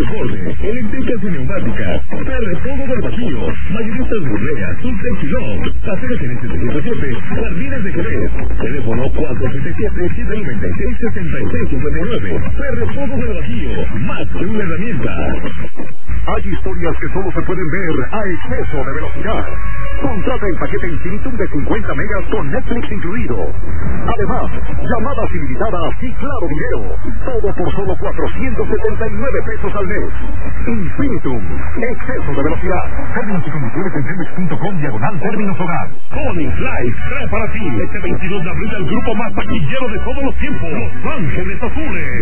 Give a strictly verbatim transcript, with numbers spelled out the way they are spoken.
deporte, eléctricas y neumáticas, Ferrefogo del Bajío, mayoristas de Urrea, Sultex y Love, Aceras en setecientos siete, Jardines de Jerez, teléfono cuatro siete siete, siete nueve seis, siete seis cinco nueve, Ferrefogo del Bajío, más que una herramienta. Hay historias que solo se pueden ver a exceso de velocidad. Contrata el paquete Infinitum de cincuenta megas con Netflix incluido. Además, llamadas ilimitadas y claro video. Todo por solo cuatrocientos setenta y nueve pesos al mes. Infinitum, exceso de velocidad. Términos y condiciones en telmex punto com diagonal términos hogar. Conning Flight trae para ti este veintidós de abril el grupo más taquillero de todos los tiempos, Los Ángeles Azules.